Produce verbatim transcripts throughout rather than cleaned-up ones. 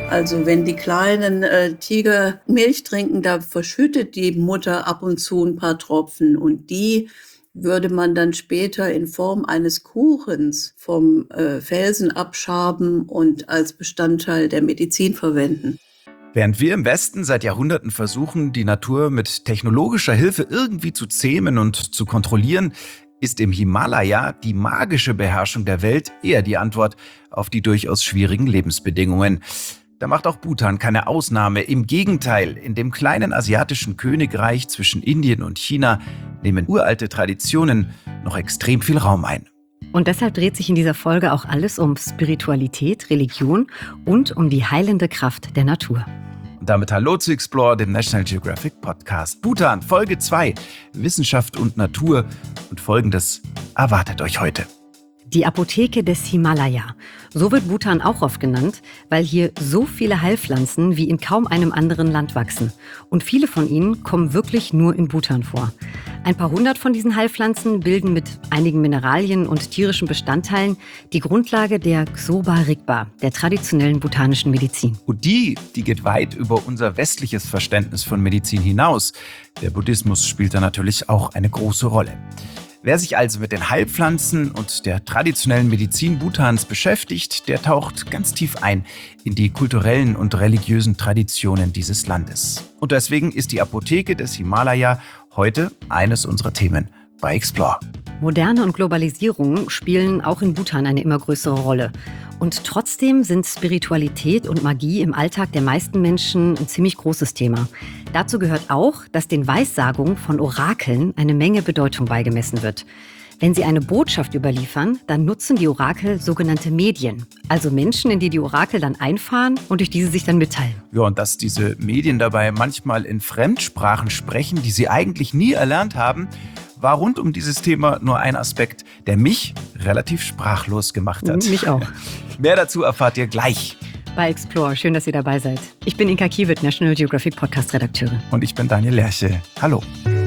Also wenn die kleinen äh, Tiger Milch trinken, da verschüttet die Mutter ab und zu ein paar Tropfen und die würde man dann später in Form eines Kuchens vom äh, Felsen abschaben und als Bestandteil der Medizin verwenden. Während wir im Westen seit Jahrhunderten versuchen, die Natur mit technologischer Hilfe irgendwie zu zähmen und zu kontrollieren, ist im Himalaya die magische Beherrschung der Welt eher die Antwort auf die durchaus schwierigen Lebensbedingungen. Da macht auch Bhutan keine Ausnahme. Im Gegenteil, in dem kleinen asiatischen Königreich zwischen Indien und China nehmen uralte Traditionen noch extrem viel Raum ein. Und deshalb dreht sich in dieser Folge auch alles um Spiritualität, Religion und um die heilende Kraft der Natur. Und damit hallo zu Explore, dem National Geographic Podcast. Bhutan, Folge zwei, Wissenschaft und Natur. Und Folgendes erwartet euch heute. Die Apotheke des Himalaya. So wird Bhutan auch oft genannt, weil hier so viele Heilpflanzen wie in kaum einem anderen Land wachsen. Und viele von ihnen kommen wirklich nur in Bhutan vor. Ein paar hundert von diesen Heilpflanzen bilden mit einigen Mineralien und tierischen Bestandteilen die Grundlage der Xoba Rigpa, der traditionellen bhutanischen Medizin. Und die, die geht weit über unser westliches Verständnis von Medizin hinaus. Der Buddhismus spielt da natürlich auch eine große Rolle. Wer sich also mit den Heilpflanzen und der traditionellen Medizin Bhutans beschäftigt, der taucht ganz tief ein in die kulturellen und religiösen Traditionen dieses Landes. Und deswegen ist die Apotheke des Himalaya heute eines unserer Themen bei Explore. Moderne und Globalisierung spielen auch in Bhutan eine immer größere Rolle. Und trotzdem sind Spiritualität und Magie im Alltag der meisten Menschen ein ziemlich großes Thema. Dazu gehört auch, dass den Weissagungen von Orakeln eine Menge Bedeutung beigemessen wird. Wenn sie eine Botschaft überliefern, dann nutzen die Orakel sogenannte Medien. Also Menschen, in die die Orakel dann einfahren und durch diese sich dann mitteilen. Ja, und dass diese Medien dabei manchmal in Fremdsprachen sprechen, die sie eigentlich nie erlernt haben, war rund um dieses Thema nur ein Aspekt, der mich relativ sprachlos gemacht hat. Mich auch. Mehr dazu erfahrt ihr gleich. Bei Explore, schön, dass ihr dabei seid. Ich bin Inka Kiewit, National Geographic Podcast-Redakteurin. Und ich bin Daniel Lerche. Hallo.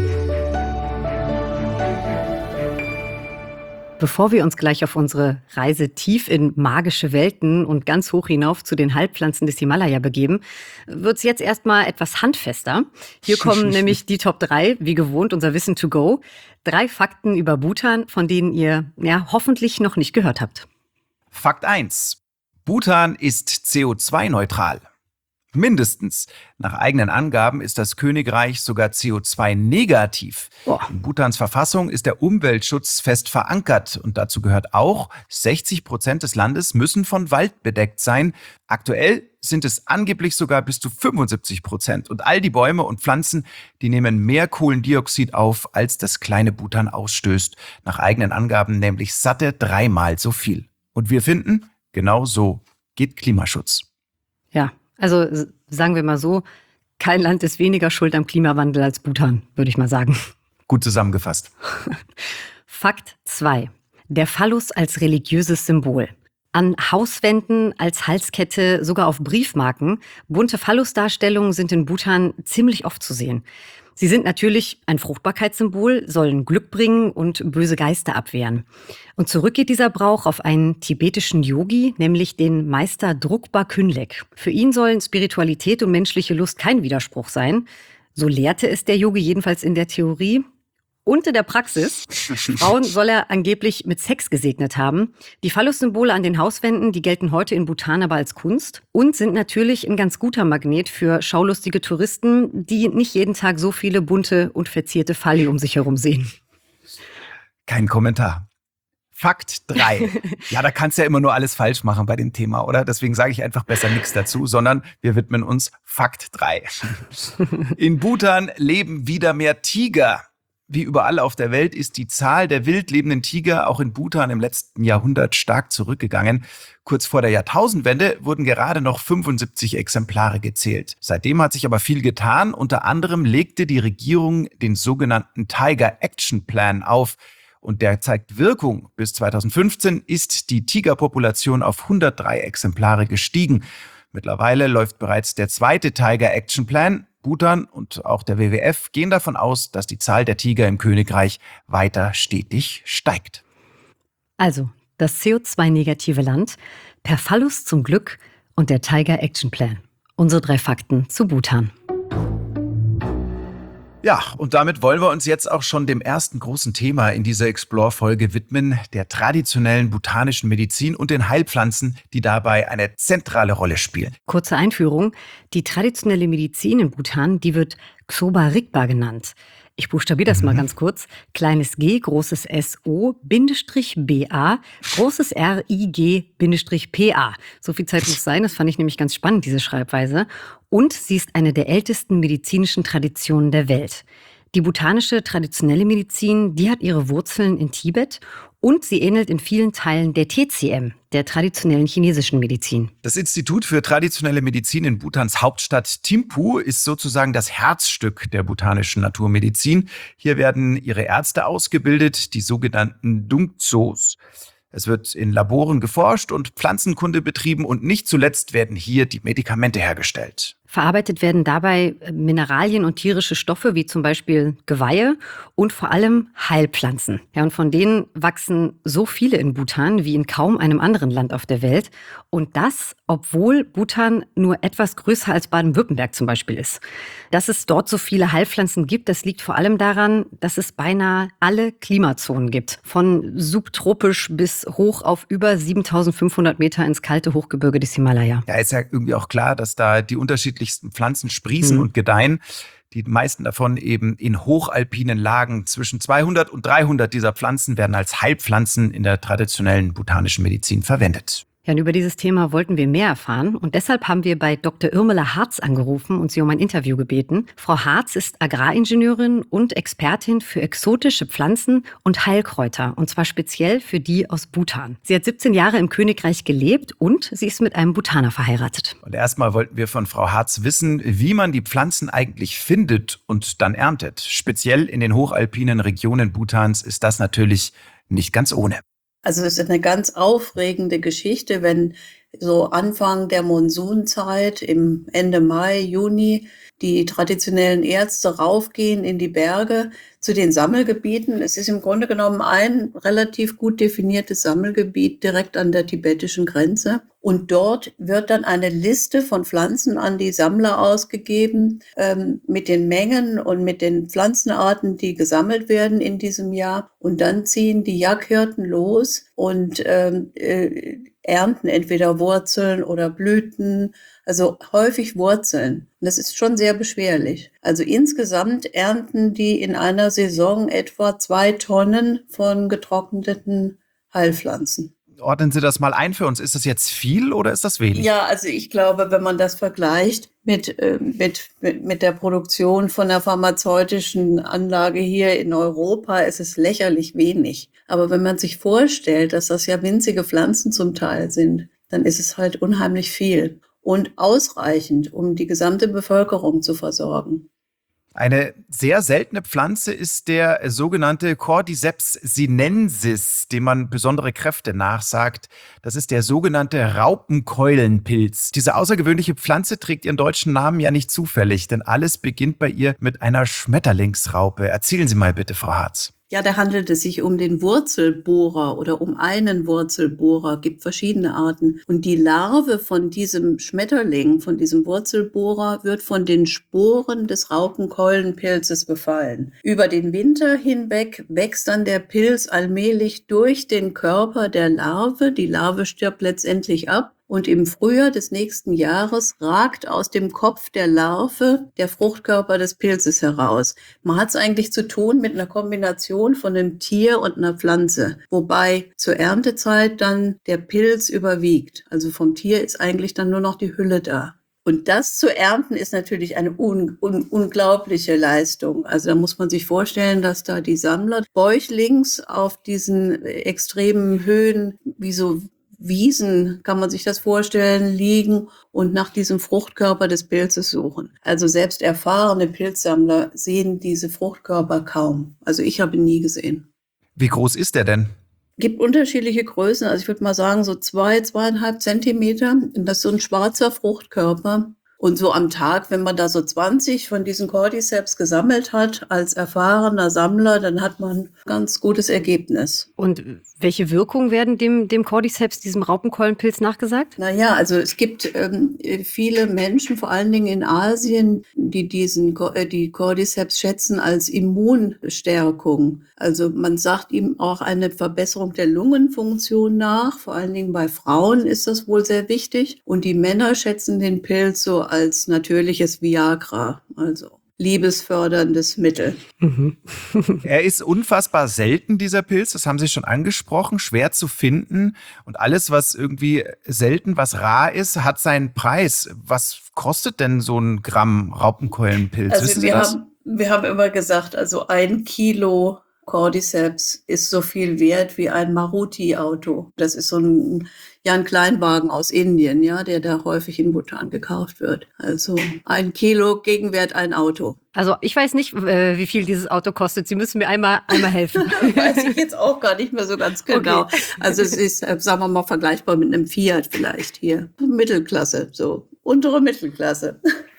Bevor wir uns gleich auf unsere Reise tief in magische Welten und ganz hoch hinauf zu den Heilpflanzen des Himalaya begeben, wird es jetzt erstmal etwas handfester. Hier kommen nämlich die Top drei, wie gewohnt, unser Wissen to go. Drei Fakten über Bhutan, von denen ihr ja hoffentlich noch nicht gehört habt. Fakt eins. Bhutan ist C O zwei neutral. Mindestens. Nach eigenen Angaben ist das Königreich sogar C O zwei negativ. Boah. In Bhutans Verfassung ist der Umweltschutz fest verankert. Und dazu gehört auch, sechzig Prozent des Landes müssen von Wald bedeckt sein. Aktuell sind es angeblich sogar bis zu fünfundsiebzig Prozent. Und all die Bäume und Pflanzen, die nehmen mehr Kohlendioxid auf, als das kleine Bhutan ausstößt. Nach eigenen Angaben nämlich satte dreimal so viel. Und wir finden, genau so geht Klimaschutz. Ja. Also sagen wir mal so, kein Land ist weniger schuld am Klimawandel als Bhutan, würde ich mal sagen. Gut zusammengefasst. Fakt zwei. Der Phallus als religiöses Symbol. An Hauswänden, als Halskette, sogar auf Briefmarken. Bunte Phallusdarstellungen sind in Bhutan ziemlich oft zu sehen. Sie sind natürlich ein Fruchtbarkeitssymbol, sollen Glück bringen und böse Geister abwehren. Und zurück geht dieser Brauch auf einen tibetischen Yogi, nämlich den Meister Drukpa Künlek. Für ihn sollen Spiritualität und menschliche Lust kein Widerspruch sein. So lehrte es der Yogi jedenfalls in der Theorie. Und in der Praxis, Frauen soll er angeblich mit Sex gesegnet haben. Die Phallus-Symbole an den Hauswänden, die gelten heute in Bhutan aber als Kunst und sind natürlich ein ganz guter Magnet für schaulustige Touristen, die nicht jeden Tag so viele bunte und verzierte Phalli um sich herum sehen. Kein Kommentar. Fakt drei. Ja, da kannst du ja immer nur alles falsch machen bei dem Thema, oder? Deswegen sage ich einfach besser nichts dazu, sondern wir widmen uns Fakt drei. In Bhutan leben wieder mehr Tiger. Wie überall auf der Welt ist die Zahl der wild lebenden Tiger auch in Bhutan im letzten Jahrhundert stark zurückgegangen. Kurz vor der Jahrtausendwende wurden gerade noch fünfundsiebzig Exemplare gezählt. Seitdem hat sich aber viel getan. Unter anderem legte die Regierung den sogenannten Tiger Action Plan auf. Und der zeigt Wirkung. Bis zweitausendfünfzehn ist die Tigerpopulation auf hundertdrei Exemplare gestiegen. Mittlerweile läuft bereits der zweite Tiger Action Plan. Bhutan und auch der W W F gehen davon aus, dass die Zahl der Tiger im Königreich weiter stetig steigt. Also, das C O zwei negative Land, per Phallus zum Glück und der Tiger Action Plan. Unsere drei Fakten zu Bhutan. Ja, und damit wollen wir uns jetzt auch schon dem ersten großen Thema in dieser Explore-Folge widmen, der traditionellen bhutanischen Medizin und den Heilpflanzen, die dabei eine zentrale Rolle spielen. Kurze Einführung. Die traditionelle Medizin in Bhutan, die wird Xoba Rigpa genannt. Ich buchstabiere das mhm. mal ganz kurz. Kleines G, großes S O, Bindestrich B A, großes R I G, Bindestrich P A. So viel Zeit muss sein, das fand ich nämlich ganz spannend, diese Schreibweise. Und sie ist eine der ältesten medizinischen Traditionen der Welt. Die bhutanische traditionelle Medizin, die hat ihre Wurzeln in Tibet und sie ähnelt in vielen Teilen der T C M, der traditionellen chinesischen Medizin. Das Institut für traditionelle Medizin in Bhutans Hauptstadt Thimphu ist sozusagen das Herzstück der bhutanischen Naturmedizin. Hier werden ihre Ärzte ausgebildet, die sogenannten Dungtsos. Es wird in Laboren geforscht und Pflanzenkunde betrieben und nicht zuletzt werden hier die Medikamente hergestellt. Verarbeitet werden dabei Mineralien und tierische Stoffe, wie zum Beispiel Geweihe und vor allem Heilpflanzen. Ja, und von denen wachsen so viele in Bhutan wie in kaum einem anderen Land auf der Welt. Und das, obwohl Bhutan nur etwas größer als Baden-Württemberg zum Beispiel ist. Dass es dort so viele Heilpflanzen gibt, das liegt vor allem daran, dass es beinahe alle Klimazonen gibt. Von subtropisch bis hoch auf über siebentausendfünfhundert Meter ins kalte Hochgebirge des Himalaya. Ja, ist ja irgendwie auch klar, dass da die unterschiedlichsten Pflanzen sprießen mhm. und gedeihen. Die meisten davon eben in hochalpinen Lagen. Zwischen zweihundert und dreihundert dieser Pflanzen werden als Heilpflanzen in der traditionellen bhutanischen Medizin verwendet. Ja, und über dieses Thema wollten wir mehr erfahren und deshalb haben wir bei Doktor Irmela Harz angerufen und sie um ein Interview gebeten. Frau Harz ist Agraringenieurin und Expertin für exotische Pflanzen und Heilkräuter und zwar speziell für die aus Bhutan. Sie hat siebzehn Jahre im Königreich gelebt und sie ist mit einem Bhutaner verheiratet. Und erstmal wollten wir von Frau Harz wissen, wie man die Pflanzen eigentlich findet und dann erntet. Speziell in den hochalpinen Regionen Bhutans ist das natürlich nicht ganz ohne. Also es ist eine ganz aufregende Geschichte, wenn so Anfang der Monsunzeit im Ende Mai, Juni die traditionellen Ärzte raufgehen in die Berge zu den Sammelgebieten. Es ist im Grunde genommen ein relativ gut definiertes Sammelgebiet direkt an der tibetischen Grenze. Und dort wird dann eine Liste von Pflanzen an die Sammler ausgegeben, ähm, mit den Mengen und mit den Pflanzenarten, die gesammelt werden in diesem Jahr. Und dann ziehen die Jagdhirten los und ähm, äh, ernten entweder Wurzeln oder Blüten, also häufig Wurzeln. Und das ist schon sehr beschwerlich. Also insgesamt ernten die in einer Saison etwa zwei Tonnen von getrockneten Heilpflanzen. Ordnen Sie das mal ein für uns. Ist das jetzt viel oder ist das wenig? Ja, also ich glaube, wenn man das vergleicht mit, äh, mit, mit, mit der Produktion von einer pharmazeutischen Anlage hier in Europa, ist es lächerlich wenig. Aber wenn man sich vorstellt, dass das ja winzige Pflanzen zum Teil sind, dann ist es halt unheimlich viel und ausreichend, um die gesamte Bevölkerung zu versorgen. Eine sehr seltene Pflanze ist der sogenannte Cordyceps sinensis, dem man besondere Kräfte nachsagt. Das ist der sogenannte Raupenkeulenpilz. Diese außergewöhnliche Pflanze trägt ihren deutschen Namen ja nicht zufällig, denn alles beginnt bei ihr mit einer Schmetterlingsraupe. Erzählen Sie mal bitte, Frau Harz. Ja, da handelt es sich um den Wurzelbohrer oder um einen Wurzelbohrer, gibt verschiedene Arten. Und die Larve von diesem Schmetterling, von diesem Wurzelbohrer, wird von den Sporen des Raupenkeulenpilzes befallen. Über den Winter hinweg wächst dann der Pilz allmählich durch den Körper der Larve. Die Larve stirbt letztendlich ab. Und im Frühjahr des nächsten Jahres ragt aus dem Kopf der Larve der Fruchtkörper des Pilzes heraus. Man hat es eigentlich zu tun mit einer Kombination von einem Tier und einer Pflanze, wobei zur Erntezeit dann der Pilz überwiegt. Also vom Tier ist eigentlich dann nur noch die Hülle da. Und das zu ernten ist natürlich eine un- un- unglaubliche Leistung. Also da muss man sich vorstellen, dass da die Sammler bäuchlings auf diesen extremen Höhen wie so Wiesen, kann man sich das vorstellen, liegen und nach diesem Fruchtkörper des Pilzes suchen. Also selbst erfahrene Pilzsammler sehen diese Fruchtkörper kaum. Also ich habe ihn nie gesehen. Wie groß ist der denn? Gibt unterschiedliche Größen. Also ich würde mal sagen so zwei, zweieinhalb Zentimeter. Und das ist so ein schwarzer Fruchtkörper. Und so am Tag, wenn man da so zwanzig von diesen Cordyceps gesammelt hat, als erfahrener Sammler, dann hat man ein ganz gutes Ergebnis. Und welche Wirkungen werden dem, dem Cordyceps, diesem Raupenkeulenpilz, nachgesagt? Naja, also es gibt ähm, viele Menschen, vor allen Dingen in Asien, die diesen äh, die Cordyceps schätzen als Immunstärkung. Also man sagt ihm auch eine Verbesserung der Lungenfunktion nach. Vor allen Dingen bei Frauen ist das wohl sehr wichtig. Und die Männer schätzen den Pilz so als natürliches Viagra, also liebesförderndes Mittel. Mhm. Er ist unfassbar selten, dieser Pilz, das haben Sie schon angesprochen, schwer zu finden. Und alles, was irgendwie selten, was rar ist, hat seinen Preis. Was kostet denn so ein Gramm Raupenkeulenpilz? Also Wissen Sie wir das? haben, wir haben immer gesagt, also ein Kilo Cordyceps ist so viel wert wie ein Maruti-Auto. Das ist so ein, ja, ein Kleinwagen aus Indien, ja, der da häufig in Bhutan gekauft wird. Also ein Kilo Gegenwert ein Auto. Also ich weiß nicht, äh, wie viel dieses Auto kostet. Sie müssen mir einmal, einmal helfen. Weiß ich jetzt auch gar nicht mehr so ganz genau. Okay. Also es ist, äh, sagen wir mal, vergleichbar mit einem Fiat vielleicht hier. Mittelklasse, so untere Mittelklasse.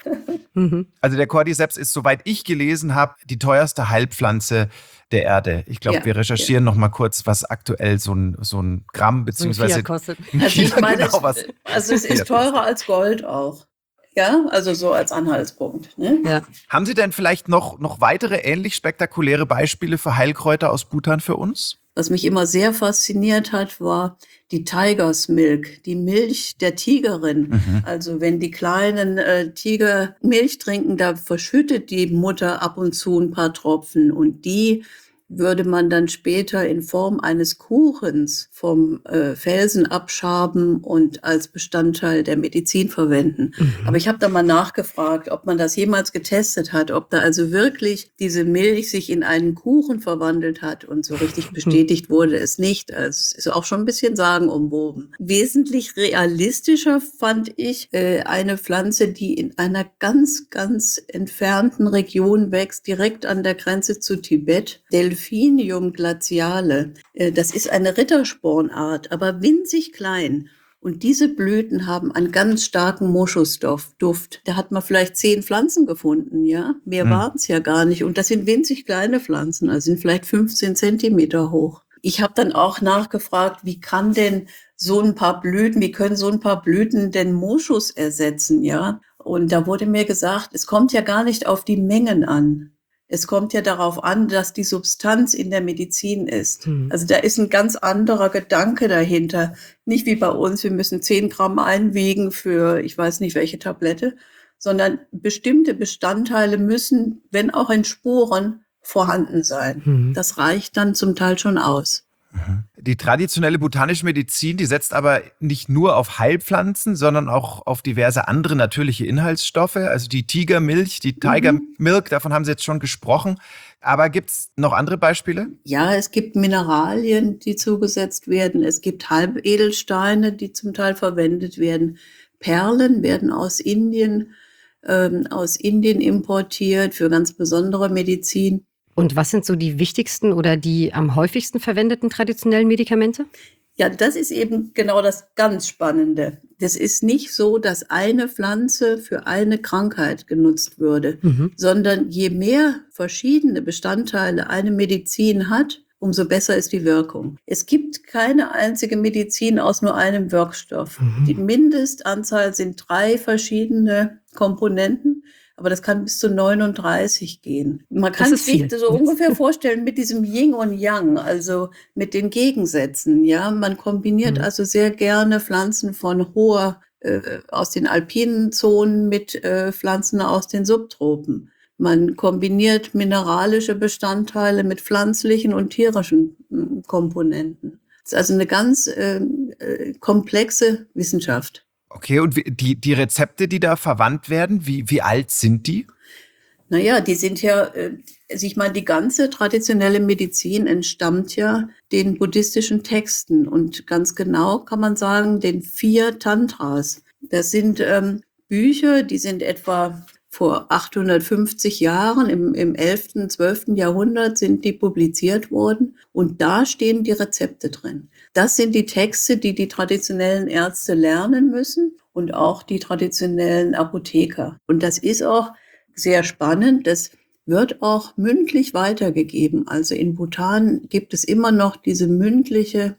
Mhm. Also der Cordyceps ist, soweit ich gelesen habe, die teuerste Heilpflanze der Erde. Ich glaube, Ja, wir recherchieren noch mal kurz, was aktuell so ein, so ein Gramm beziehungsweise Fiat kostet. Also ich meine, genau, es, was also es ist Fiat teurer als Gold auch. Ja, also so als Anhaltspunkt. Ne? Ja. Haben Sie denn vielleicht noch, noch weitere ähnlich spektakuläre Beispiele für Heilkräuter aus Bhutan für uns? Was mich immer sehr fasziniert hat, war die Tiger's Milk, die Milch der Tigerin. Mhm. Also wenn die kleinen äh, Tiger Milch trinken, da verschüttet die Mutter ab und zu ein paar Tropfen und die würde man dann später in Form eines Kuchens vom äh, Felsen abschaben und als Bestandteil der Medizin verwenden. Mhm. Aber ich habe da mal nachgefragt, ob man das jemals getestet hat, ob da also wirklich diese Milch sich in einen Kuchen verwandelt hat, und so richtig bestätigt wurde es nicht. Also es ist auch schon ein bisschen sagenumwoben. Wesentlich realistischer fand ich äh, eine Pflanze, die in einer ganz, ganz entfernten Region wächst, direkt an der Grenze zu Tibet. Delphinium glaciale. Äh, das ist eine Ritterspornart, aber winzig klein. Und diese Blüten haben einen ganz starken Moschusduft. Da hat man vielleicht zehn Pflanzen gefunden, ja. Mehr Hm. waren es ja gar nicht. Und das sind winzig kleine Pflanzen, also sind vielleicht fünfzehn Zentimeter hoch. Ich habe dann auch nachgefragt, wie kann denn so ein paar Blüten, wie können so ein paar Blüten denn Moschus ersetzen, ja? Und da wurde mir gesagt, es kommt ja gar nicht auf die Mengen an. Es kommt ja darauf an, dass die Substanz in der Medizin ist. Mhm. Also da ist ein ganz anderer Gedanke dahinter. Nicht wie bei uns, wir müssen zehn Gramm einwiegen für ich weiß nicht welche Tablette, sondern bestimmte Bestandteile müssen, wenn auch in Sporen, vorhanden sein. Mhm. Das reicht dann zum Teil schon aus. Die traditionelle botanische Medizin, die setzt aber nicht nur auf Heilpflanzen, sondern auch auf diverse andere natürliche Inhaltsstoffe. Also die Tigermilch, die Tiger Milk, davon haben Sie jetzt schon gesprochen. Aber gibt es noch andere Beispiele? Ja, es gibt Mineralien, die zugesetzt werden. Es gibt Halbedelsteine, die zum Teil verwendet werden. Perlen werden aus Indien, ähm, aus Indien importiert für ganz besondere Medizin. Und was sind so die wichtigsten oder die am häufigsten verwendeten traditionellen Medikamente? Ja, das ist eben genau das ganz Spannende. Das ist nicht so, dass eine Pflanze für eine Krankheit genutzt würde, Mhm. sondern je mehr verschiedene Bestandteile eine Medizin hat, umso besser ist die Wirkung. Es gibt keine einzige Medizin aus nur einem Wirkstoff. Mhm. Die Mindestanzahl sind drei verschiedene Komponenten. Aber das kann bis zu neununddreißig gehen. Man Das kann ist sich viel. so ungefähr vorstellen mit diesem Yin und Yang, also mit den Gegensätzen. Ja, man kombiniert Mhm. also sehr gerne Pflanzen von hoher, äh, aus den alpinen Zonen mit äh, Pflanzen aus den Subtropen. Man kombiniert mineralische Bestandteile mit pflanzlichen und tierischen mm, Komponenten. Das ist also eine ganz äh, äh, komplexe Wissenschaft. Okay, und wie- die, die Rezepte, die da verwandt werden, wie, wie alt sind die? Naja, die sind ja, äh, also ich meine, die ganze traditionelle Medizin entstammt ja den buddhistischen Texten und ganz genau kann man sagen, den vier Tantras. Das sind ähm, Bücher, die sind etwa vor achthundertfünfzig Jahren, im, im elften, zwölften Jahrhundert sind die publiziert worden und da stehen die Rezepte drin. Das sind die Texte, die die traditionellen Ärzte lernen müssen und auch die traditionellen Apotheker. Und das ist auch sehr spannend. Das wird auch mündlich weitergegeben. Also in Bhutan gibt es immer noch diese mündliche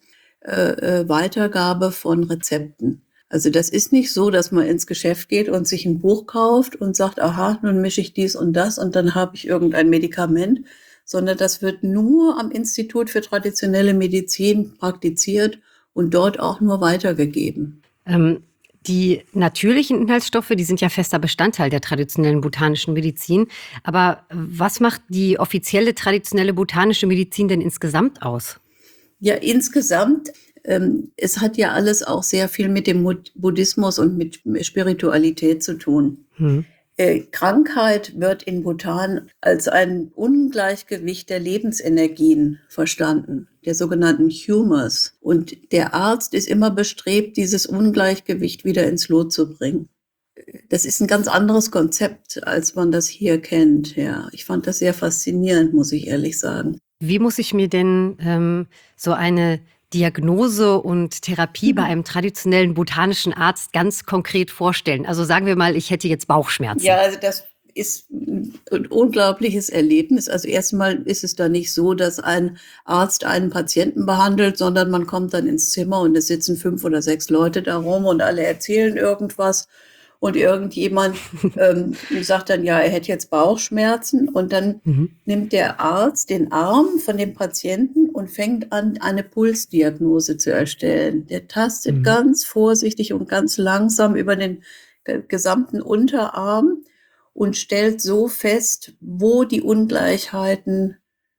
äh, Weitergabe von Rezepten. Also das ist nicht so, dass man ins Geschäft geht und sich ein Buch kauft und sagt, aha, nun mische ich dies und das und dann habe ich irgendein Medikament, sondern das wird nur am Institut für traditionelle Medizin praktiziert und dort auch nur weitergegeben. Ähm, die natürlichen Inhaltsstoffe, die sind ja fester Bestandteil der traditionellen bhutanischen Medizin. Aber was macht die offizielle traditionelle bhutanische Medizin denn insgesamt aus? Ja, insgesamt, ähm, es hat ja alles auch sehr viel mit dem Buddhismus und mit Spiritualität zu tun. Hm. Äh, Krankheit wird in Bhutan als ein Ungleichgewicht der Lebensenergien verstanden, der sogenannten Humors. Und der Arzt ist immer bestrebt, dieses Ungleichgewicht wieder ins Lot zu bringen. Das ist ein ganz anderes Konzept, als man das hier kennt. Ja, ich fand das sehr faszinierend, muss ich ehrlich sagen. Wie muss ich mir denn ähm, so eine Diagnose und Therapie bei einem traditionellen bhutanischen Arzt ganz konkret vorstellen? Also sagen wir mal, ich hätte jetzt Bauchschmerzen. Ja, also das ist ein unglaubliches Erlebnis. Also erstmal ist es da nicht so, dass ein Arzt einen Patienten behandelt, sondern man kommt dann ins Zimmer und es sitzen fünf oder sechs Leute da rum und alle erzählen irgendwas. Und irgendjemand ähm, sagt dann, ja, er hätte jetzt Bauchschmerzen. Und dann mhm. nimmt der Arzt den Arm von dem Patienten und fängt an, eine Pulsdiagnose zu erstellen. Der tastet mhm. ganz vorsichtig und ganz langsam über den gesamten Unterarm und stellt so fest, wo die Ungleichheiten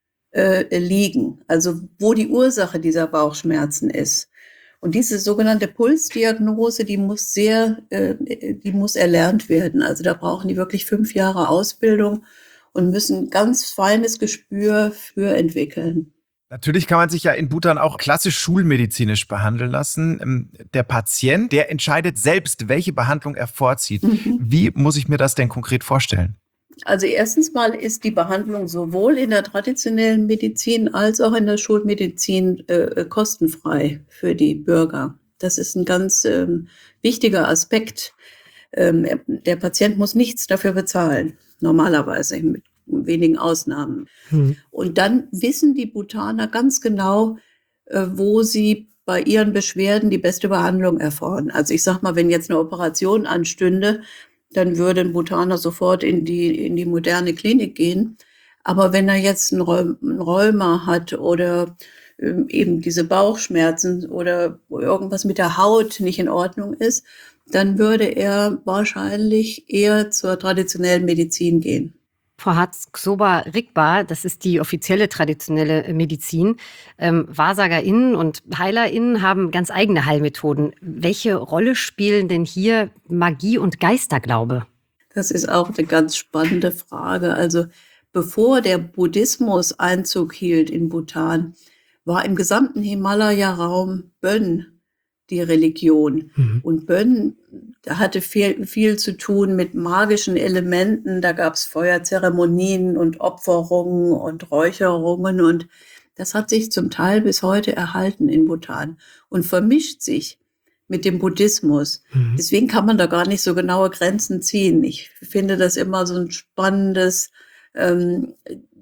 äh, liegen. Also wo die Ursache dieser Bauchschmerzen ist. Und diese sogenannte Pulsdiagnose, die muss sehr, äh, die muss erlernt werden. Also da brauchen die wirklich fünf Jahre Ausbildung und müssen ganz feines Gespür für entwickeln. Natürlich kann man sich ja in Bhutan auch klassisch schulmedizinisch behandeln lassen. Der Patient, der entscheidet selbst, welche Behandlung er vorzieht. Mhm. Wie muss ich mir das denn konkret vorstellen? Also erstens mal ist die Behandlung sowohl in der traditionellen Medizin als auch in der Schulmedizin äh, kostenfrei für die Bürger. Das ist ein ganz ähm, wichtiger Aspekt. Ähm, der Patient muss nichts dafür bezahlen, normalerweise mit wenigen Ausnahmen. Hm. Und dann wissen die Bhutaner ganz genau, äh, wo sie bei ihren Beschwerden die beste Behandlung erfahren. Also ich sag mal, wenn jetzt eine Operation anstünde, dann würde ein Bhutaner sofort in die, in die moderne Klinik gehen. Aber wenn er jetzt ein Rheuma hat oder ähm, eben diese Bauchschmerzen oder irgendwas mit der Haut nicht in Ordnung ist, dann würde er wahrscheinlich eher zur traditionellen Medizin gehen. Frau Hartz-Xoba-Rigba, das ist die offizielle traditionelle Medizin. Ähm, WahrsagerInnen und HeilerInnen haben ganz eigene Heilmethoden. Welche Rolle spielen denn hier Magie und Geisterglaube? Das ist auch eine ganz spannende Frage. Also bevor der Buddhismus Einzug hielt in Bhutan, war im gesamten Himalaya-Raum Bön die Religion. Mhm. Und Bön hatte viel, viel zu tun mit magischen Elementen. Da gab es Feuerzeremonien und Opferungen und Räucherungen. Und das hat sich zum Teil bis heute erhalten in Bhutan und vermischt sich mit dem Buddhismus. Mhm. Deswegen kann man da gar nicht so genaue Grenzen ziehen. Ich finde das immer so ein spannendes, ähm,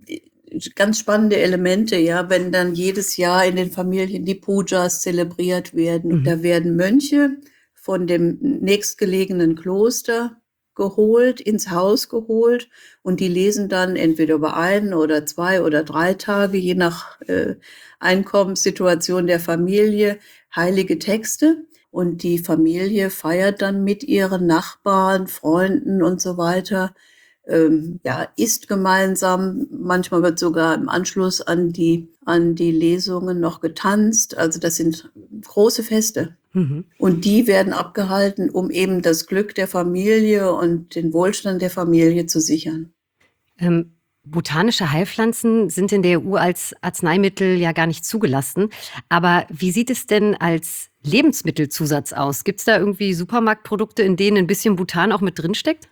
ganz spannende Elemente, ja, wenn dann jedes Jahr in den Familien die Pujas zelebriert werden. Mhm. Da werden Mönche von dem nächstgelegenen Kloster geholt, ins Haus geholt und die lesen dann entweder über ein oder zwei oder drei Tage, je nach äh, Einkommenssituation der Familie, heilige Texte. Und die Familie feiert dann mit ihren Nachbarn, Freunden und so weiter, ähm, ja, isst gemeinsam. Manchmal wird sogar im Anschluss an die, an die Lesungen noch getanzt. Also das sind große Feste. Mhm. Und die werden abgehalten, um eben das Glück der Familie und den Wohlstand der Familie zu sichern. Ähm, botanische Heilpflanzen sind in der E U als Arzneimittel ja gar nicht zugelassen. Aber wie sieht es denn als Lebensmittelzusatz aus? Gibt es da irgendwie Supermarktprodukte, in denen ein bisschen Bhutan auch mit drinsteckt?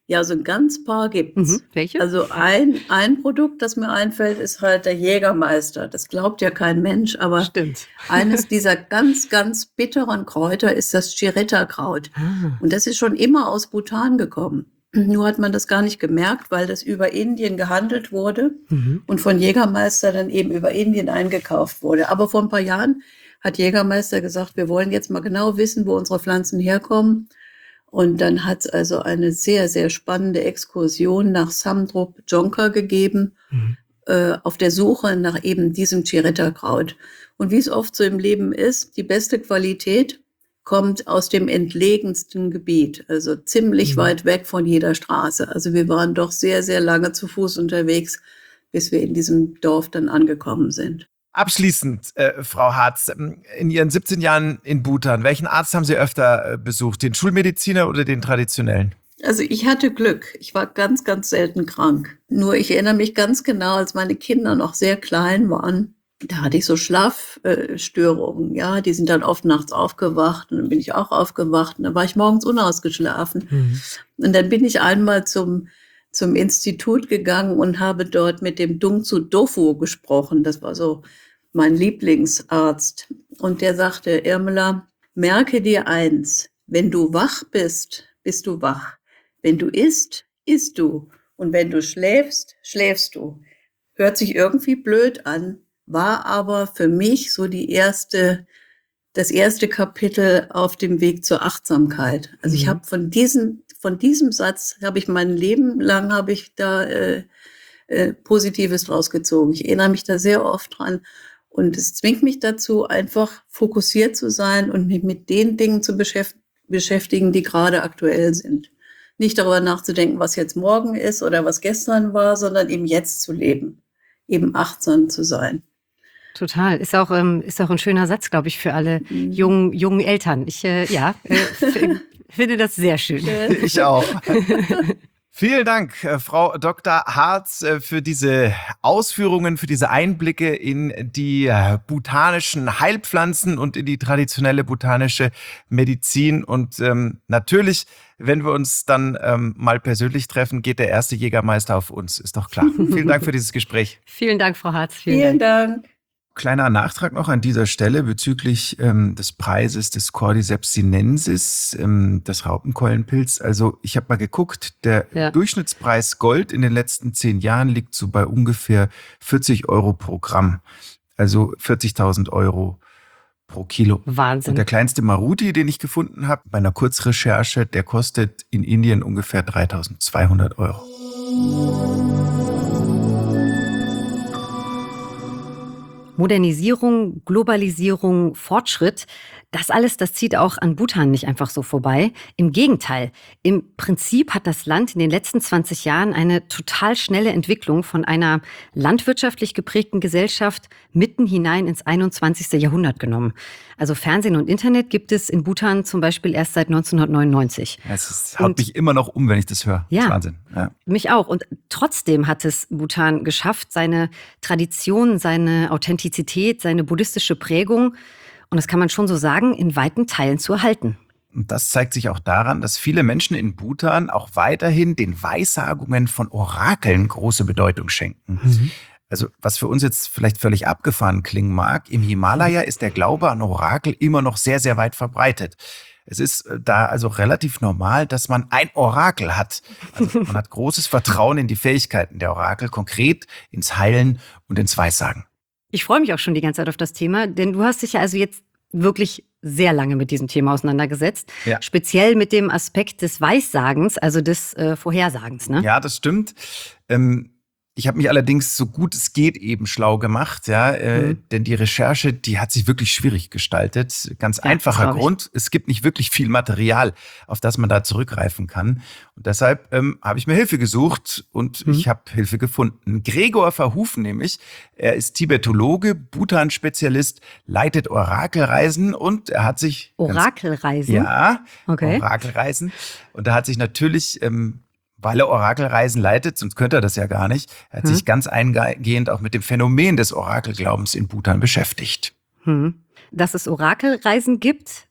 Ja, so ein ganz paar gibt's. Mhm. Welche? Also ein, ein Produkt, das mir einfällt, ist halt der Jägermeister. Das glaubt ja kein Mensch, aber Stimmt. eines dieser ganz, ganz bitteren Kräuter ist das Chiretta-Kraut. Ah. Und das ist schon immer aus Bhutan gekommen. Nur hat man das gar nicht gemerkt, weil das über Indien gehandelt wurde Mhm. und von Jägermeister dann eben über Indien eingekauft wurde. Aber vor ein paar Jahren hat Jägermeister gesagt, wir wollen jetzt mal genau wissen, wo unsere Pflanzen herkommen. Und dann hat es also eine sehr, sehr spannende Exkursion nach Samdrup Jonka gegeben, Mhm. äh, auf der Suche nach eben diesem Chiretta-Kraut. Und wie es oft so im Leben ist, die beste Qualität kommt aus dem entlegensten Gebiet, also ziemlich Mhm. weit weg von jeder Straße. Also wir waren doch sehr, sehr lange zu Fuß unterwegs, bis wir in diesem Dorf dann angekommen sind. Abschließend, äh, Frau Hartz, ähm, in Ihren siebzehn Jahren in Bhutan, welchen Arzt haben Sie öfter äh, besucht, den Schulmediziner oder den traditionellen? Also ich hatte Glück. Ich war ganz, ganz selten krank. Nur ich erinnere mich ganz genau, als meine Kinder noch sehr klein waren, da hatte ich so Schlafstörungen. Ja, die sind dann oft nachts aufgewacht und dann bin ich auch aufgewacht und dann war ich morgens unausgeschlafen. Mhm. Und dann bin ich einmal zum, zum Institut gegangen und habe dort mit dem Dungtsu Dofu gesprochen. Das war so mein Lieblingsarzt. Und der sagte, Irmela, merke dir eins, wenn du wach bist, bist du wach. Wenn du isst, isst du. Und wenn du schläfst, schläfst du. Hört sich irgendwie blöd an, war aber für mich so die erste, das erste Kapitel auf dem Weg zur Achtsamkeit. Also ich Mhm. habe von diesem, von diesem Satz habe ich mein Leben lang habe ich da äh, äh, Positives draus gezogen. Ich erinnere mich da sehr oft dran. Und es zwingt mich dazu, einfach fokussiert zu sein und mich mit den Dingen zu beschäft- beschäftigen, die gerade aktuell sind. Nicht darüber nachzudenken, was jetzt morgen ist oder was gestern war, sondern eben jetzt zu leben, eben achtsam zu sein. Total. Ist auch, ähm, ist auch ein schöner Satz, glaube ich, für alle Mhm. jungen, jungen Eltern. Ich äh, ja, äh, f- finde das sehr schön. Ich auch. Vielen Dank, äh, Frau Doktor Hartz, äh, für diese Ausführungen, für diese Einblicke in die äh, bhutanischen Heilpflanzen und in die traditionelle bhutanische Medizin. Und ähm, natürlich, wenn wir uns dann ähm, mal persönlich treffen, geht der erste Jägermeister auf uns, ist doch klar. Vielen Dank für dieses Gespräch. Vielen Dank, Frau Hartz. Vielen, Vielen Dank. Dank. Kleiner Nachtrag noch an dieser Stelle bezüglich ähm, des Preises des Cordyceps sinensis, ähm, des Raupenkeulenpilz. Also ich habe mal geguckt, der Ja. Durchschnittspreis Gold in den letzten zehn Jahren liegt so bei ungefähr vierzig Euro pro Gramm. Also vierzigtausend Euro pro Kilo. Wahnsinn. Und der kleinste Maruti, den ich gefunden habe, bei einer Kurzrecherche, der kostet in Indien ungefähr dreitausendzweihundert Euro. Modernisierung, Globalisierung, Fortschritt, das alles, das zieht auch an Bhutan nicht einfach so vorbei. Im Gegenteil, im Prinzip hat das Land in den letzten zwanzig Jahren eine total schnelle Entwicklung von einer landwirtschaftlich geprägten Gesellschaft mitten hinein ins einundzwanzigste Jahrhundert genommen. Also Fernsehen und Internet gibt es in Bhutan zum Beispiel erst seit neunzehnhundertneunundneunzig. Es ist, haut Und- mich immer noch um, wenn ich das höre. Ja. Das ist Wahnsinn. Ja. Mich auch. Und trotzdem hat es Bhutan geschafft, seine Tradition, seine Authentizität, seine buddhistische Prägung, und das kann man schon so sagen, in weiten Teilen zu erhalten. Und das zeigt sich auch daran, dass viele Menschen in Bhutan auch weiterhin den Weissagungen von Orakeln große Bedeutung schenken. Also was für uns jetzt vielleicht völlig abgefahren klingen mag, im Himalaya ist der Glaube an Orakel immer noch sehr, sehr weit verbreitet. Es ist äh, da also relativ normal, dass man ein Orakel hat. Also man hat großes Vertrauen in die Fähigkeiten der Orakel, konkret ins Heilen und ins Weissagen. Ich freue mich auch schon die ganze Zeit auf das Thema, denn du hast dich ja also jetzt wirklich sehr lange mit diesem Thema auseinandergesetzt. Ja. Speziell mit dem Aspekt des Weissagens, also des äh, Vorhersagens, ne? Ja, das stimmt. Ähm, ich habe mich allerdings so gut es geht eben schlau gemacht, ja, äh, Mhm. denn die Recherche, die hat sich wirklich schwierig gestaltet. Ganz Ja, einfacher glaub ich. Grund, es gibt nicht wirklich viel Material, auf das man da zurückgreifen kann. Und deshalb ähm, habe ich mir Hilfe gesucht und Mhm. ich habe Hilfe gefunden. Gregor Verhufen nämlich, er ist Tibetologe, Bhutan-Spezialist, leitet Orakelreisen und er hat sich... ganz- Orakelreisen. Ja, Okay. Orakelreisen. Und da hat sich natürlich, ähm, weil er Orakelreisen leitet, sonst könnte er das ja gar nicht, er hat Hm. sich ganz eingehend auch mit dem Phänomen des Orakelglaubens in Bhutan beschäftigt. Hm. Dass es Orakelreisen gibt,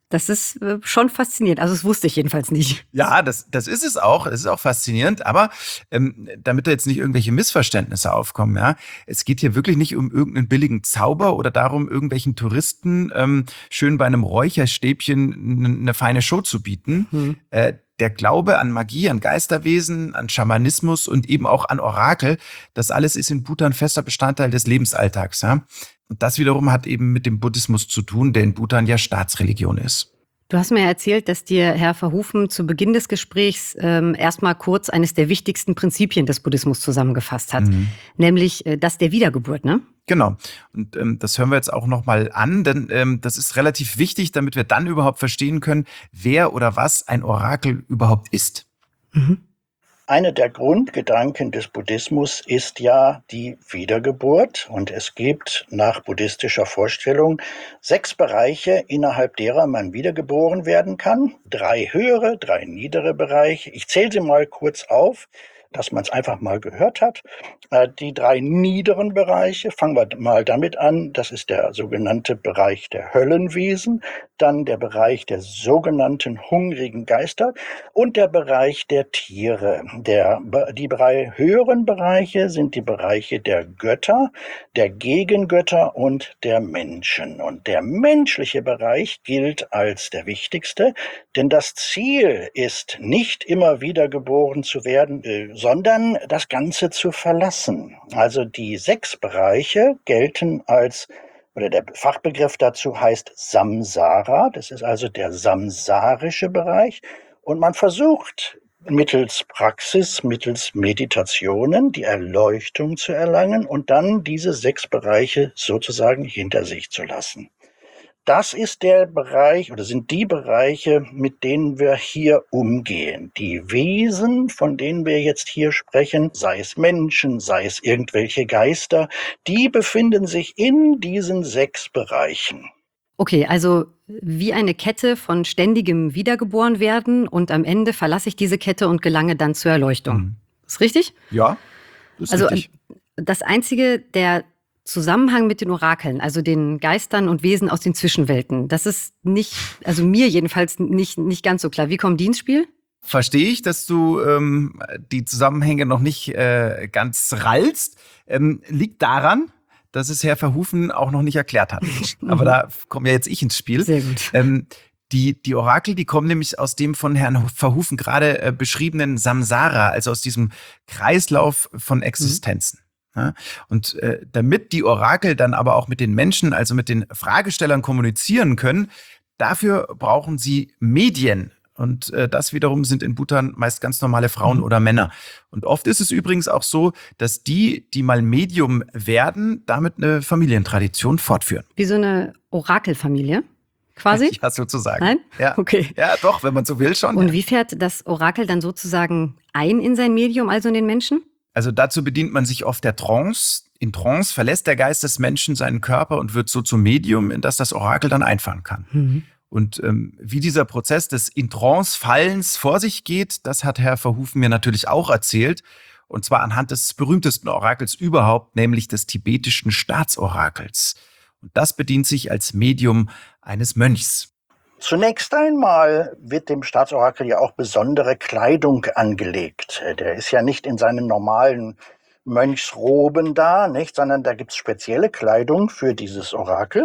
Das ist äh, schon faszinierend. Also das wusste ich jedenfalls nicht. Ja, das, das ist es auch. Es ist auch faszinierend. Aber ähm, damit da jetzt nicht irgendwelche Missverständnisse aufkommen, ja, es geht hier wirklich nicht um irgendeinen billigen Zauber oder darum, irgendwelchen Touristen ähm, schön bei einem Räucherstäbchen n- eine feine Show zu bieten. Hm. Äh, der Glaube an Magie, an Geisterwesen, an Schamanismus und eben auch an Orakel, das alles ist in Bhutan fester Bestandteil des Lebensalltags. Ja? Und das wiederum hat eben mit dem Buddhismus zu tun, der in Bhutan ja Staatsreligion ist. Du hast mir erzählt, dass dir Herr Verhoeven zu Beginn des Gesprächs ähm, erstmal kurz eines der wichtigsten Prinzipien des Buddhismus zusammengefasst hat, Mhm. nämlich äh, das der Wiedergeburt, ne? Genau. Und ähm, das hören wir jetzt auch nochmal an, denn ähm, das ist relativ wichtig, damit wir dann überhaupt verstehen können, wer oder was ein Orakel überhaupt ist. Mhm. Einer der Grundgedanken des Buddhismus ist ja die Wiedergeburt, und es gibt nach buddhistischer Vorstellung sechs Bereiche, innerhalb derer man wiedergeboren werden kann. Drei höhere, drei niedere Bereiche. Ich zähle sie mal kurz auf, dass man es einfach mal gehört hat. Äh, Die drei niederen Bereiche, fangen wir mal damit an, das ist der sogenannte Bereich der Höllenwesen, dann der Bereich der sogenannten hungrigen Geister und der Bereich der Tiere. Der, die drei höheren Bereiche sind die Bereiche der Götter, der Gegengötter und der Menschen. Und der menschliche Bereich gilt als der wichtigste, denn das Ziel ist, nicht immer wieder geboren zu werden, äh, sondern das Ganze zu verlassen. Also die sechs Bereiche gelten als, oder der Fachbegriff dazu heißt Samsara. Das ist also der samsarische Bereich. Und man versucht mittels Praxis, mittels Meditationen die Erleuchtung zu erlangen und dann diese sechs Bereiche sozusagen hinter sich zu lassen. Das ist der Bereich oder sind die Bereiche, mit denen wir hier umgehen. Die Wesen, von denen wir jetzt hier sprechen, sei es Menschen, sei es irgendwelche Geister, die befinden sich in diesen sechs Bereichen. Okay, also wie eine Kette von ständigem Wiedergeborenwerden und am Ende verlasse ich diese Kette und gelange dann zur Erleuchtung. Mhm. Ist richtig? Ja, das ist Also richtig. das einzige, der Zusammenhang mit den Orakeln, also den Geistern und Wesen aus den Zwischenwelten, das ist nicht, also mir jedenfalls nicht, nicht ganz so klar. Wie kommen die ins Spiel? Verstehe ich, dass du ähm, die Zusammenhänge noch nicht äh, ganz rallst. Ähm, liegt daran, dass es Herr Verhoeven auch noch nicht erklärt hat. Aber da komme ja jetzt ich ins Spiel. Sehr gut. Ähm, die, die Orakel, die kommen nämlich aus dem von Herrn Verhoeven gerade äh, beschriebenen Samsara, also aus diesem Kreislauf von Existenzen. Ja, und äh, damit die Orakel dann aber auch mit den Menschen, also mit den Fragestellern kommunizieren können, dafür brauchen sie Medien. Und äh, das wiederum sind in Bhutan meist ganz normale Frauen Mhm. oder Männer. Und oft ist es übrigens auch so, dass die, die mal Medium werden, damit eine Familientradition fortführen. Wie so eine Orakelfamilie, quasi? Ja, sozusagen. Nein? Ja. Okay. Ja, doch, wenn man so will schon. Und Ja. wie fährt das Orakel dann sozusagen ein in sein Medium, also in den Menschen? Also dazu bedient man sich oft der Trance. In Trance verlässt der Geist des Menschen seinen Körper und wird so zum Medium, in das das Orakel dann einfahren kann. Mhm. Und ähm, wie dieser Prozess des In-Trance-Fallens vor sich geht, das hat Herr Verhoeven mir natürlich auch erzählt. Und zwar anhand des berühmtesten Orakels überhaupt, nämlich des tibetischen Staatsorakels. Und das bedient sich als Medium eines Mönchs. Zunächst einmal wird dem Staatsorakel ja auch besondere Kleidung angelegt. Der ist ja nicht in seinen normalen Mönchsroben da, nicht, sondern da gibt's spezielle Kleidung für dieses Orakel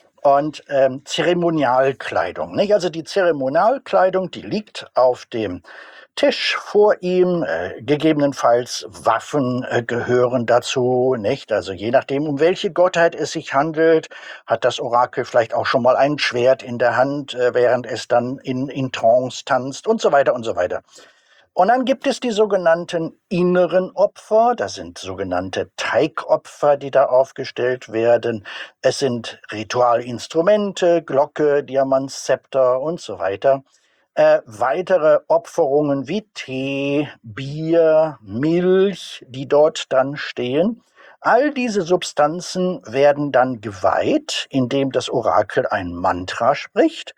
und ähm, Zeremonialkleidung. Nicht? Also die Zeremonialkleidung, die liegt auf dem Tisch vor ihm, äh, gegebenenfalls Waffen äh, gehören dazu, nicht? Also je nachdem, um welche Gottheit es sich handelt, hat das Orakel vielleicht auch schon mal ein Schwert in der Hand, äh, während es dann in, in Trance tanzt und so weiter und so weiter. Und dann gibt es die sogenannten inneren Opfer, das sind sogenannte Teigopfer, die da aufgestellt werden. Es sind Ritualinstrumente, Glocke, Diamantzepter und so weiter. Äh, weitere Opferungen wie Tee, Bier, Milch, die dort dann stehen. All diese Substanzen werden dann geweiht, indem das Orakel ein Mantra spricht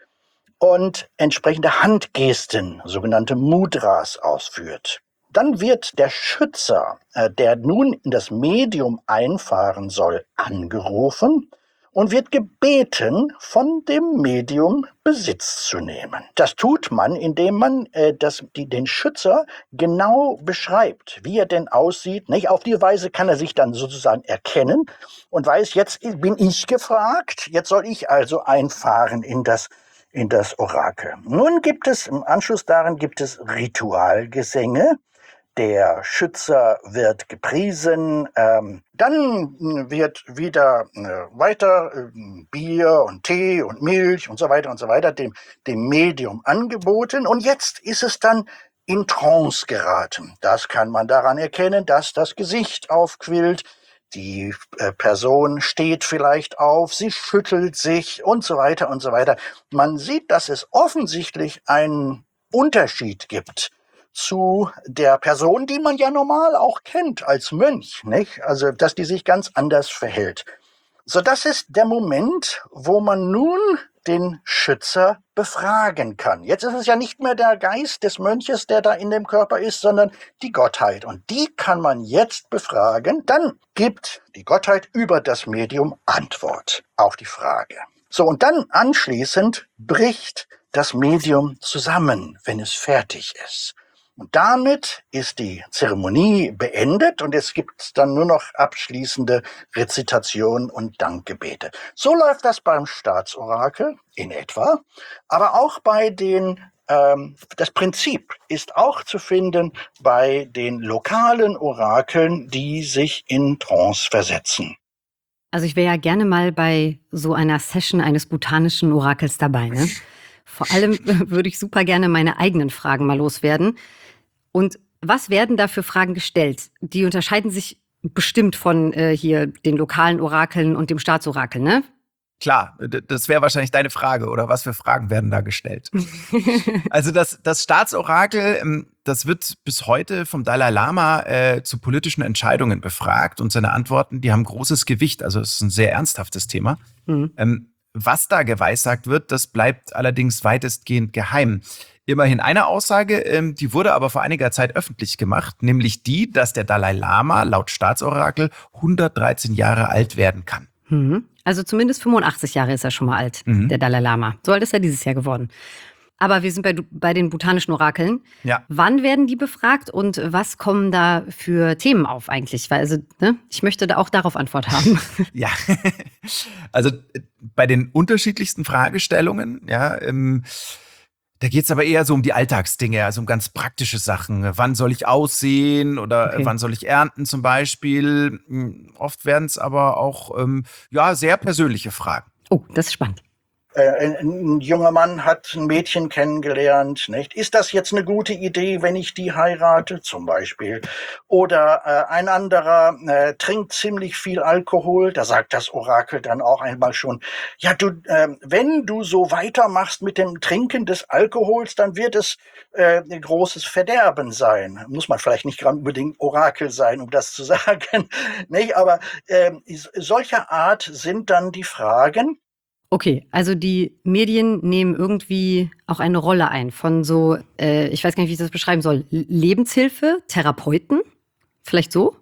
und entsprechende Handgesten, sogenannte Mudras, ausführt. Dann wird der Schützer, äh, der nun in das Medium einfahren soll, angerufen. und wird gebeten, von dem Medium Besitz zu nehmen. Das tut man, indem man äh, das, die, den Schützer genau beschreibt, wie er denn aussieht. Nicht? Auf die Weise kann er sich dann sozusagen erkennen und weiß, jetzt bin ich gefragt, jetzt soll ich also einfahren in das in das Orakel. Nun gibt es, im Anschluss daran gibt es Ritualgesänge. Der Schützer wird gepriesen, ähm, dann wird wieder äh, weiter äh, Bier und Tee und Milch und so weiter und so weiter dem, dem Medium angeboten. Und jetzt ist es dann in Trance geraten. Das kann man daran erkennen, dass das Gesicht aufquillt. Die äh, Person steht vielleicht auf, sie schüttelt sich und so weiter und so weiter. Man sieht, dass es offensichtlich einen Unterschied gibt zu der Person, die man ja normal auch kennt als Mönch, nicht? Also, dass die sich ganz anders verhält. So, das ist der Moment, wo man nun den Schützer befragen kann. Jetzt ist es ja nicht mehr der Geist des Mönches, der da in dem Körper ist, sondern die Gottheit. Und die kann man jetzt befragen. Dann gibt die Gottheit über das Medium Antwort auf die Frage. So, und dann anschließend bricht das Medium zusammen, wenn es fertig ist. Und damit ist die Zeremonie beendet und es gibt dann nur noch abschließende Rezitation und Dankgebete. So läuft das beim Staatsorakel in etwa, aber auch bei den, ähm, das Prinzip ist auch zu finden bei den lokalen Orakeln, die sich in Trance versetzen. Also ich wäre ja gerne mal bei so einer Session eines botanischen Orakels dabei, ne? Vor allem würde ich super gerne meine eigenen Fragen mal loswerden. Und was werden da für Fragen gestellt? Die unterscheiden sich bestimmt von äh, hier den lokalen Orakeln und dem Staatsorakel, ne? Klar, d- das wäre wahrscheinlich deine Frage, oder was für Fragen werden da gestellt? Also das, das Staatsorakel, ähm, das wird bis heute vom Dalai Lama äh, zu politischen Entscheidungen befragt und seine Antworten, die haben großes Gewicht, also es ist ein sehr ernsthaftes Thema. Mhm. Ähm, was da geweissagt wird, das bleibt allerdings weitestgehend geheim. Immerhin eine Aussage, ähm, die wurde aber vor einiger Zeit öffentlich gemacht, nämlich die, dass der Dalai Lama laut Staatsorakel hundertdreizehn Jahre alt werden kann. Mhm. Also zumindest fünfundachtzig Jahre ist er schon mal alt, Mhm. der Dalai Lama. So alt ist er dieses Jahr geworden. Aber wir sind bei, bei den botanischen Orakeln. Ja. Wann werden die befragt und was kommen da für Themen auf eigentlich? Weil also, ne, ich möchte da auch darauf Antwort haben. Ja, also äh, bei den unterschiedlichsten Fragestellungen, ja, ähm, da geht es aber eher so um die Alltagsdinge, also um ganz praktische Sachen. Wann soll ich aussehen oder Okay. äh, wann soll ich ernten zum Beispiel? Hm, Oft werden es aber auch ähm, ja, sehr persönliche Fragen. Oh, das ist spannend. Äh, Ein, ein junger Mann hat ein Mädchen kennengelernt, nicht? Ist das jetzt eine gute Idee, wenn ich die heirate, zum Beispiel? Oder äh, ein anderer äh, trinkt ziemlich viel Alkohol, da sagt das Orakel dann auch einmal schon, ja, du, äh, wenn du so weitermachst mit dem Trinken des Alkohols, dann wird es äh, ein großes Verderben sein. Muss man vielleicht nicht gerade unbedingt Orakel sein, um das zu sagen, nicht? Aber äh, solcher Art sind dann die Fragen. Okay, also die Medien nehmen irgendwie auch eine Rolle ein von so, äh, ich weiß gar nicht, wie ich das beschreiben soll, L- Lebenshilfe, Therapeuten, vielleicht so?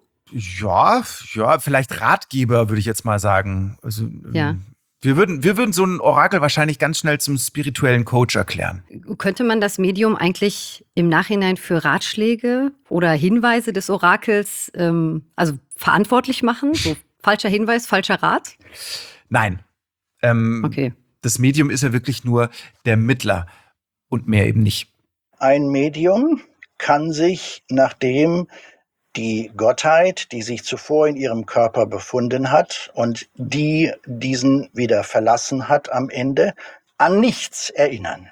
Ja, ja, vielleicht Ratgeber, würde ich jetzt mal sagen. Also, ähm, Ja. wir würden, wir würden so ein Orakel wahrscheinlich ganz schnell zum spirituellen Coach erklären. Könnte man das Medium eigentlich im Nachhinein für Ratschläge oder Hinweise des Orakels ähm, also verantwortlich machen? So falscher Hinweis, falscher Rat? Nein. Ähm, Okay. Das Medium ist ja wirklich nur der Mittler und mehr eben nicht. Ein Medium kann sich, nachdem die Gottheit, die sich zuvor in ihrem Körper befunden hat und die diesen wieder verlassen hat am Ende, an nichts erinnern.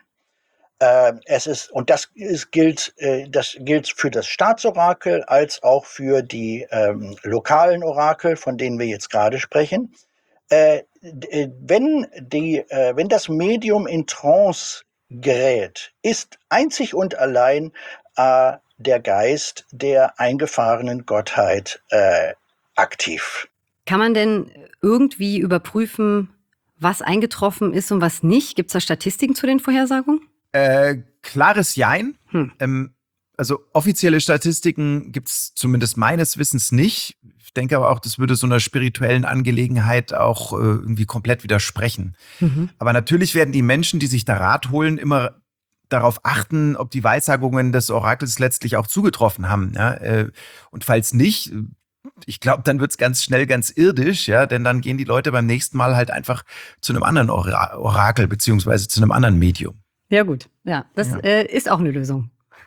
Äh, es ist, und das ist, gilt, äh, das gilt für das Staatsorakel als auch für die ähm, lokalen Orakel, von denen wir jetzt gerade sprechen. Äh, d- wenn, die, äh, wenn das Medium in Trance gerät, ist einzig und allein äh, der Geist der eingefahrenen Gottheit äh, aktiv. Kann man denn irgendwie überprüfen, was eingetroffen ist und was nicht? Gibt es da Statistiken zu den Vorhersagungen? Äh, klares Jein. Hm. Ähm, Also offizielle Statistiken gibt es zumindest meines Wissens nicht. Ich denke aber auch, das würde so einer spirituellen Angelegenheit auch äh, irgendwie komplett widersprechen. Mhm. Aber natürlich werden die Menschen, die sich da Rat holen, immer darauf achten, ob die Weissagungen des Orakels letztlich auch zugetroffen haben. Ja? Und falls nicht, ich glaube, dann wird's ganz schnell ganz irdisch, ja, denn dann gehen die Leute beim nächsten Mal halt einfach zu einem anderen Ora- Orakel beziehungsweise zu einem anderen Medium. Ja gut, ja, das ja. Äh, ist auch eine Lösung.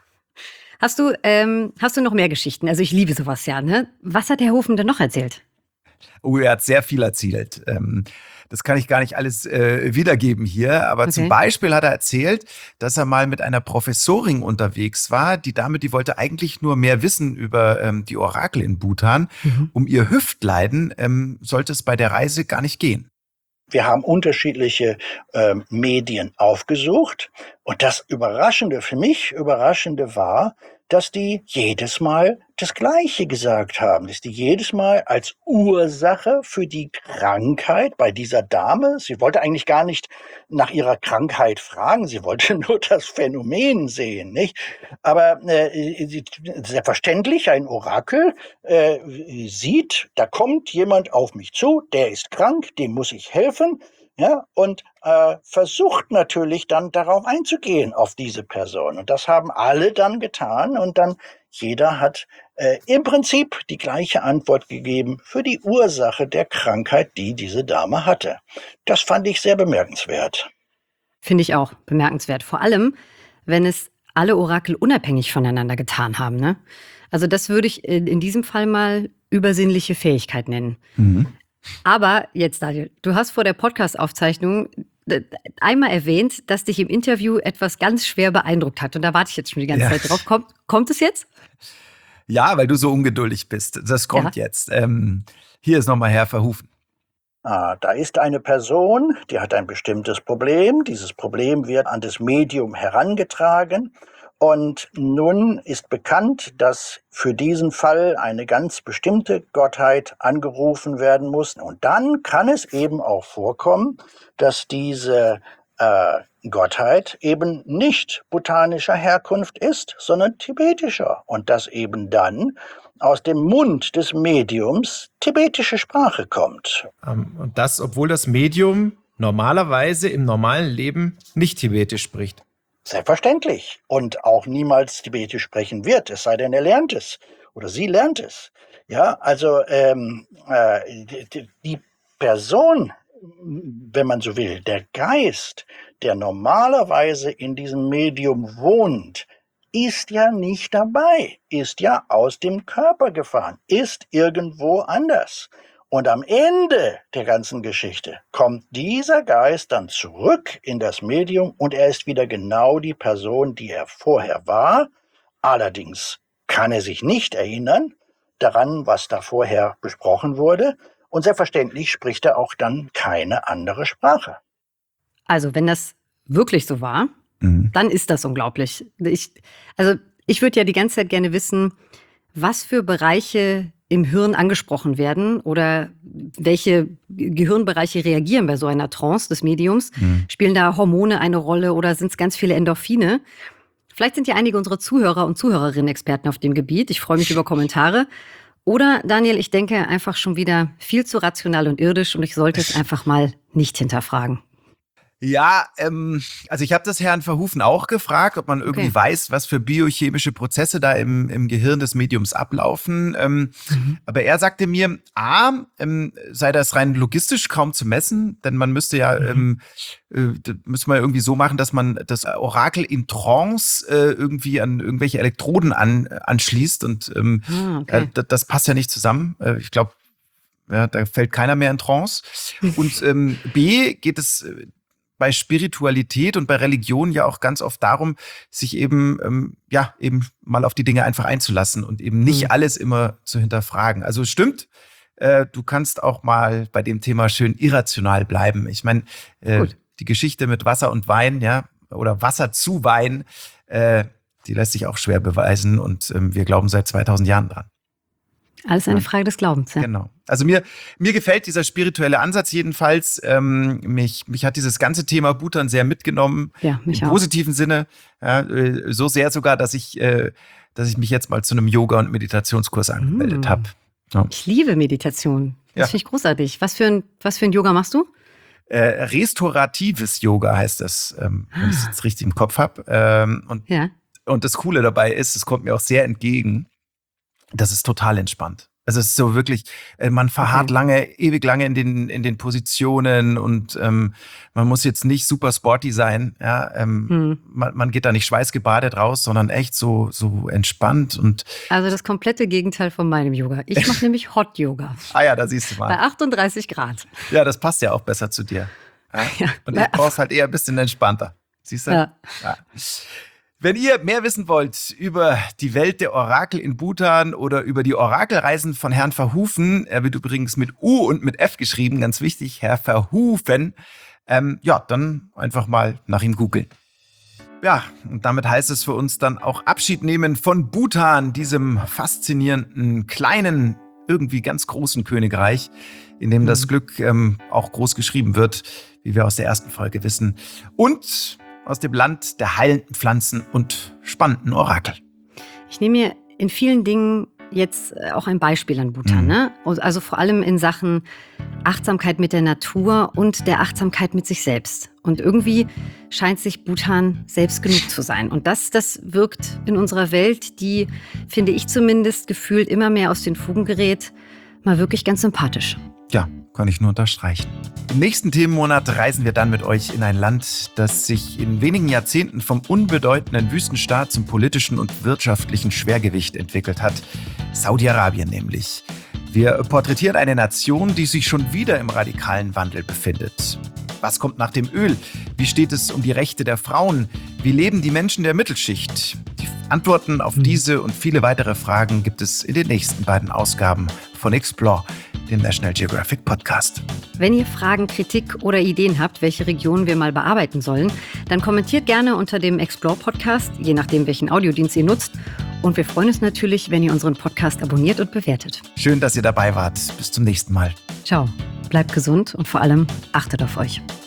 Hast du, ähm, hast du noch mehr Geschichten? Also ich liebe sowas ja, ne? Was hat Herr Hofen denn noch erzählt? Oh, er hat sehr viel erzählt. Ähm, das kann ich gar nicht alles äh, wiedergeben hier. Aber okay. Zum Beispiel hat er erzählt, dass er mal mit einer Professorin unterwegs war. Die Dame, die wollte eigentlich nur mehr wissen über ähm, die Orakel in Bhutan. Mhm. Um ihr Hüftleiden ähm, sollte es bei der Reise gar nicht gehen. Wir haben unterschiedliche äh, Medien aufgesucht. Und das Überraschende, für mich Überraschende war, dass die jedes Mal das Gleiche gesagt haben, dass die jedes Mal als Ursache für die Krankheit bei dieser Dame, sie wollte eigentlich gar nicht nach ihrer Krankheit fragen, sie wollte nur das Phänomen sehen, nicht? Aber äh, selbstverständlich, ein Orakel äh, sieht, da kommt jemand auf mich zu, der ist krank, dem muss ich helfen. Ja, und äh, versucht natürlich dann darauf einzugehen, auf diese Person. Und das haben alle dann getan. Und dann jeder hat äh, im Prinzip die gleiche Antwort gegeben für die Ursache der Krankheit, die diese Dame hatte. Das fand ich sehr bemerkenswert. Finde ich auch bemerkenswert. Vor allem, wenn es alle Orakel unabhängig voneinander getan haben. Ne? Also das würde ich in diesem Fall mal übersinnliche Fähigkeit nennen. Mhm. Aber jetzt, Daniel, du hast vor der Podcast-Aufzeichnung einmal erwähnt, dass dich im Interview etwas ganz schwer beeindruckt hat. Und da warte ich jetzt schon die ganze ja. Zeit drauf. Kommt, kommt es jetzt? Ja, weil du so ungeduldig bist. Das kommt ja. jetzt. Ähm, hier ist nochmal Herr Verhoeven. Ah, da ist eine Person, die hat ein bestimmtes Problem. Dieses Problem wird an das Medium herangetragen. Und nun ist bekannt, dass für diesen Fall eine ganz bestimmte Gottheit angerufen werden muss. Und dann kann es eben auch vorkommen, dass diese äh, Gottheit eben nicht bhutanischer Herkunft ist, sondern tibetischer. Und dass eben dann aus dem Mund des Mediums tibetische Sprache kommt. Um, und das, obwohl das Medium normalerweise im normalen Leben nicht tibetisch spricht. Selbstverständlich. Und auch niemals Tibetisch sprechen wird, es sei denn, er lernt es. Oder sie lernt es. Ja, also ähm, äh, die, die Person, wenn man so will, der Geist, der normalerweise in diesem Medium wohnt, ist ja nicht dabei, ist ja aus dem Körper gefahren, ist irgendwo anders. Und am Ende der ganzen Geschichte kommt dieser Geist dann zurück in das Medium und er ist wieder genau die Person, die er vorher war. Allerdings kann er sich nicht erinnern daran, was da vorher besprochen wurde. Und selbstverständlich spricht er auch dann keine andere Sprache. Also wenn das wirklich so war, mhm. dann ist das unglaublich. Ich, also ich würde ja die ganze Zeit gerne wissen, was für Bereiche im Hirn angesprochen werden oder welche Gehirnbereiche reagieren bei so einer Trance des Mediums. Mhm. Spielen da Hormone eine Rolle oder sind es ganz viele Endorphine? Vielleicht sind ja einige unserer Zuhörer und Zuhörerinnen Experten auf dem Gebiet. Ich freue mich über Kommentare. Oder, Daniel, ich denke einfach schon wieder viel zu rational und irdisch und ich sollte es einfach mal nicht hinterfragen. Ja, ähm, also ich habe das Herrn Verhoeven auch gefragt, ob man irgendwie okay. weiß, was für biochemische Prozesse da im, im Gehirn des Mediums ablaufen. Ähm, mhm. Aber er sagte mir, A, ähm, sei das rein logistisch kaum zu messen, denn man müsste ja, mhm. ähm, äh, müsste man irgendwie so machen, dass man das Orakel in Trance äh, irgendwie an irgendwelche Elektroden an, anschließt und ähm, ah, okay. äh, das passt ja nicht zusammen. Äh, ich glaube, ja, da fällt keiner mehr in Trance. Und ähm, B, geht es bei Spiritualität und bei Religion ja auch ganz oft darum, sich eben, ähm, ja, eben mal auf die Dinge einfach einzulassen und eben nicht mhm. alles immer zu hinterfragen. Also es stimmt, äh, du kannst auch mal bei dem Thema schön irrational bleiben. Ich meine, äh, die Geschichte mit Wasser und Wein, ja, oder Wasser zu Wein, äh, die lässt sich auch schwer beweisen und ähm, wir glauben seit zweitausend Jahren dran. Alles eine Frage des Glaubens, ja. Genau. Also mir, mir gefällt dieser spirituelle Ansatz jedenfalls. Ähm, mich, mich hat dieses ganze Thema Bhutan sehr mitgenommen. Ja, mich im auch. positiven Sinne. Ja, so sehr sogar, dass ich äh, dass ich mich jetzt mal zu einem Yoga- und Meditationskurs angemeldet Mm. habe. Ja. Ich liebe Meditation. Das Ja. finde ich großartig. Was für ein, was für ein Yoga machst du? Äh, restauratives Yoga heißt das, ähm, wenn ich es jetzt richtig im Kopf habe. Ähm, und, Ja. und das Coole dabei ist, es kommt mir auch sehr entgegen, das ist total entspannt. Also es ist so wirklich, äh, man verharrt Okay. lange, ewig lange in den, in den Positionen und ähm, man muss jetzt nicht super sporty sein. Ja, ähm, Hm. man, man geht da nicht schweißgebadet raus, sondern echt so, so entspannt. Und Also das komplette Gegenteil von meinem Yoga. Ich mache nämlich Hot Yoga ah ja, da siehst du bei mal. achtunddreißig Grad. Ja, das passt ja auch besser zu dir. Ja? Ja. Und ich brauch's halt eher ein bisschen entspannter. Siehst du? Ja. Ja. Wenn ihr mehr wissen wollt über die Welt der Orakel in Bhutan oder über die Orakelreisen von Herrn Verhufen, er wird übrigens mit U und mit F geschrieben, ganz wichtig, Herr Verhufen, ähm, ja, dann einfach mal nach ihm googeln. Ja, und damit heißt es für uns dann auch Abschied nehmen von Bhutan, diesem faszinierenden, kleinen, irgendwie ganz großen Königreich, in dem das Glück ähm, auch groß geschrieben wird, wie wir aus der ersten Folge wissen. Und aus dem Land der heilenden Pflanzen und spannenden Orakel. Ich nehme mir in vielen Dingen jetzt äh, auch ein Beispiel an Bhutan. Mhm. Ne? Also vor allem in Sachen Achtsamkeit mit der Natur und der Achtsamkeit mit sich selbst. Und irgendwie scheint sich Bhutan selbst genug zu sein. Und das, das wirkt in unserer Welt, die, finde ich zumindest, gefühlt immer mehr aus den Fugen gerät, mal wirklich ganz sympathisch. Ja, kann ich nur unterstreichen. Im nächsten Themenmonat reisen wir dann mit euch in ein Land, das sich in wenigen Jahrzehnten vom unbedeutenden Wüstenstaat zum politischen und wirtschaftlichen Schwergewicht entwickelt hat. Saudi-Arabien nämlich. Wir porträtieren eine Nation, die sich schon wieder im radikalen Wandel befindet. Was kommt nach dem Öl? Wie steht es um die Rechte der Frauen? Wie leben die Menschen der Mittelschicht? Die Antworten auf diese und viele weitere Fragen gibt es in den nächsten beiden Ausgaben von Explore, dem National Geographic Podcast. Wenn ihr Fragen, Kritik oder Ideen habt, welche Regionen wir mal bearbeiten sollen, dann kommentiert gerne unter dem Explore-Podcast, je nachdem, welchen Audiodienst ihr nutzt. Und wir freuen uns natürlich, wenn ihr unseren Podcast abonniert und bewertet. Schön, dass ihr dabei wart. Bis zum nächsten Mal. Ciao, bleibt gesund und vor allem achtet auf euch.